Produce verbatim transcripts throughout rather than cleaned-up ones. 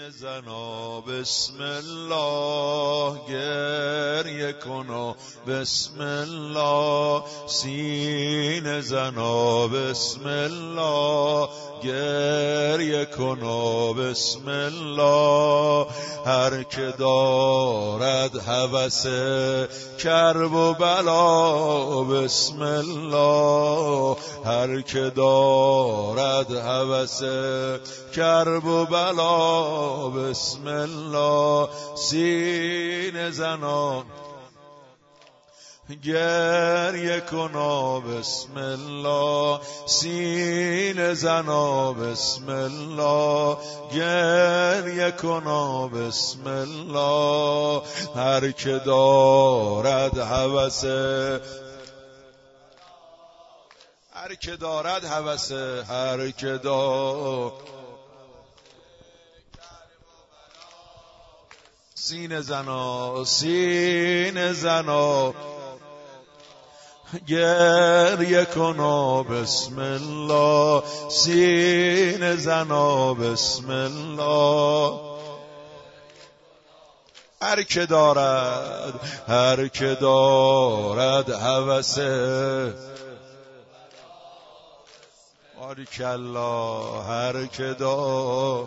زنا بسم الله، گریه کن بسم الله، سینه زنا بسم الله، گریه کن بسم الله. هر که دارد هوس کرب و بلا بسم الله، هر که دارد هوس کرب و بلا بسم الله. سینه زنا گریه کن بسم الله، سینه زنا بسم الله، گریه کن بسم الله. هر که دارد هوس هر که دارد هوس هر که دارد سینه زنا سینه زنا گریه کن بسم الله، سینه زنا بسم الله. هر که دارد هر که دارد هوس باریکالله، هر که دارد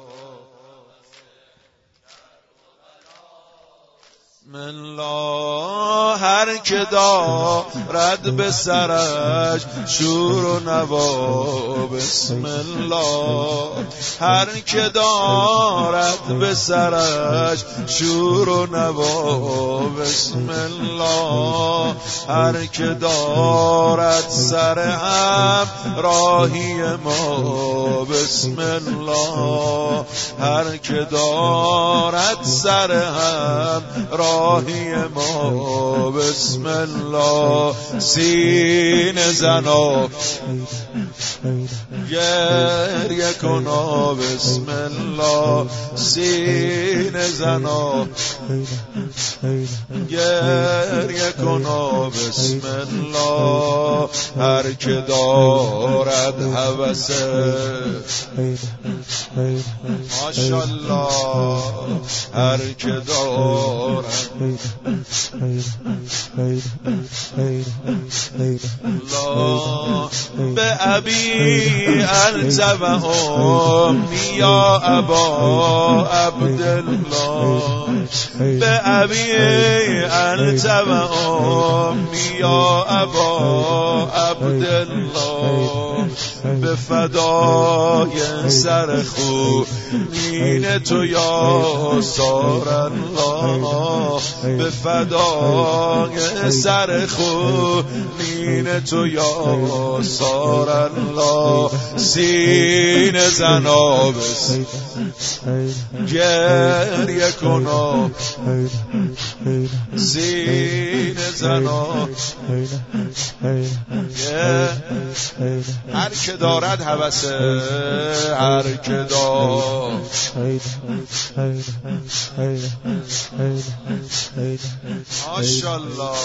الله، هر که دارد به سرش شور و نوا بسم الله، هر که دارد به سرش شور و نوا بسم الله. هر که دارد سر هم راهی ما بسم الله، هر که دارد سر هم راهی ما بسم الله. سینه زنا گریه کن بسم الله، سینه زنا گریه کن بسم الله. هر که دارد هوس ماشاءالله، هر که دارد الله. به ابی التو امی یا ابا عبدالله، به ابی التو امی یا ابا عبدالله. به فدای سر خونین تو یا سار الله، به فدای سر خونین تو یا سار الله. سینه زنا بسم گریه کن سینه زنا. هر که دارد هوس هر که دارد ماشاءالله.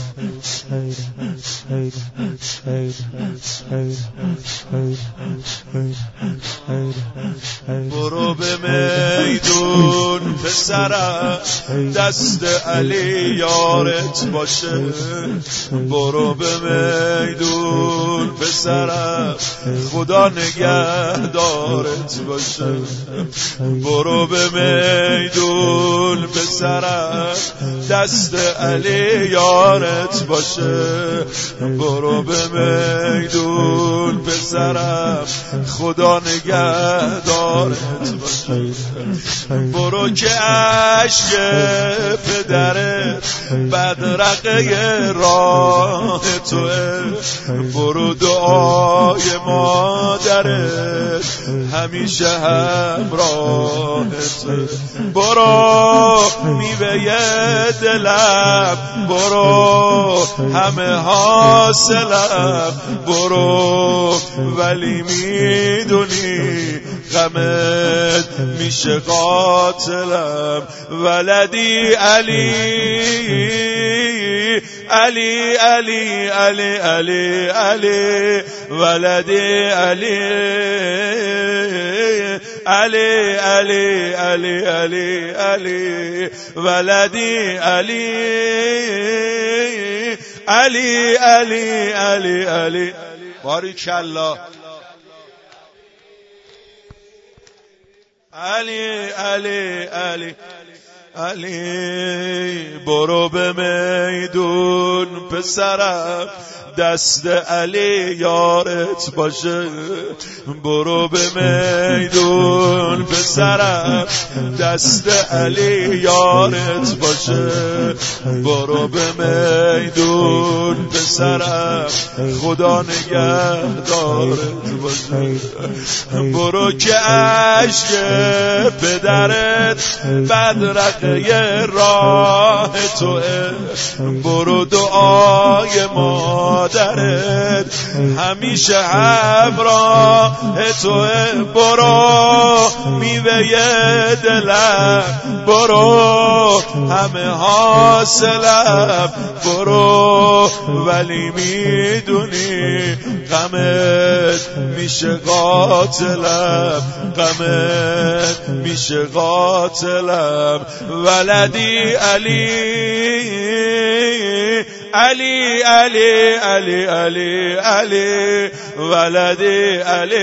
برو به میدون پسرم، دست علی یارت باشه. برو به میدون پسرم، خدا نگهدارت باشه. برو به میدون پسرم، دست علی یارت باشه. برو به میدون پسرم، خدا نگهدارت باشه. برو که عشق پدرت بدرقه راه توه. برو دعای مادرت همیشه همراه توه. برو میوه دلم، برو همه حاصلم. برو ولی میدونی غمت میشه قاتلم. ولدی علی علی علی علی علی علی ولدی علی علی علی علی علی علی ولدی علی علی علی علی علی باریکالله علی علی علی علی برو به میدون پسرم دست علی یارت باشه برو به میدون پسرم دست علی یارت باشه برو به میدون پسرم خدا نگهدارت باشه برو که عشق پدرت بدرقه راه توه برو دعای مادرت همیشه همراه توه برو میوه دلم برو همه حاصلم برو ولی میدونی غمت میشه قاتلم غمت میشه قاتلم ولدی علی علی علی علی علی علی ولدی علی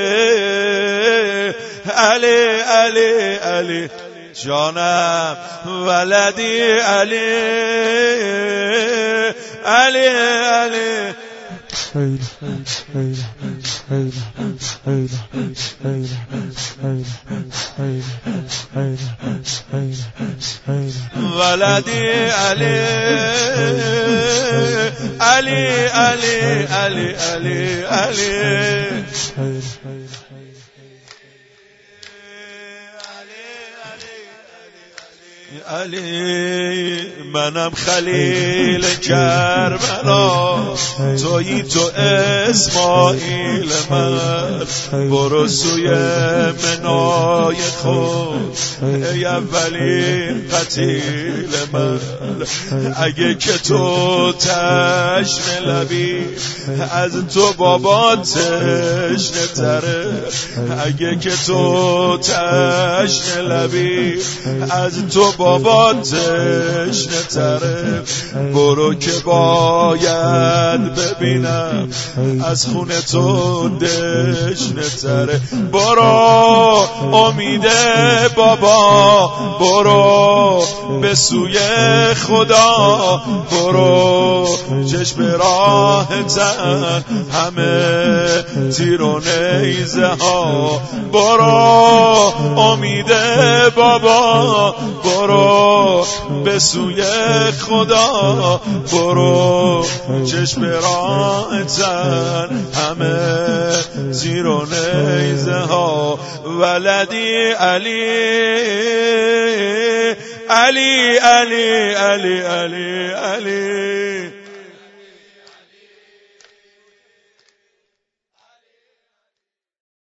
علی علی علی جانم ولدی علی علی علی ولدی علی علی علی علی علی علی علی منم خلیل کربلا تویی تو اسماعیل من برو سوی منای خود ای اولین قتیل من اگه که تو تشنه لبی از تو بابا تشنه تره اگه که تو تشنه لبی از تو بابا تشنه تره برو که باید ببینم از خون تو دشنه تره برو امید بابا برو به سوی خدا برو چشم راحتن همه تیر و نیزه ها برو امید بابا برو به سوی خدا برو چشم راحتن همه زیر و نیزه ها ولدی علی علی علی علی علی علی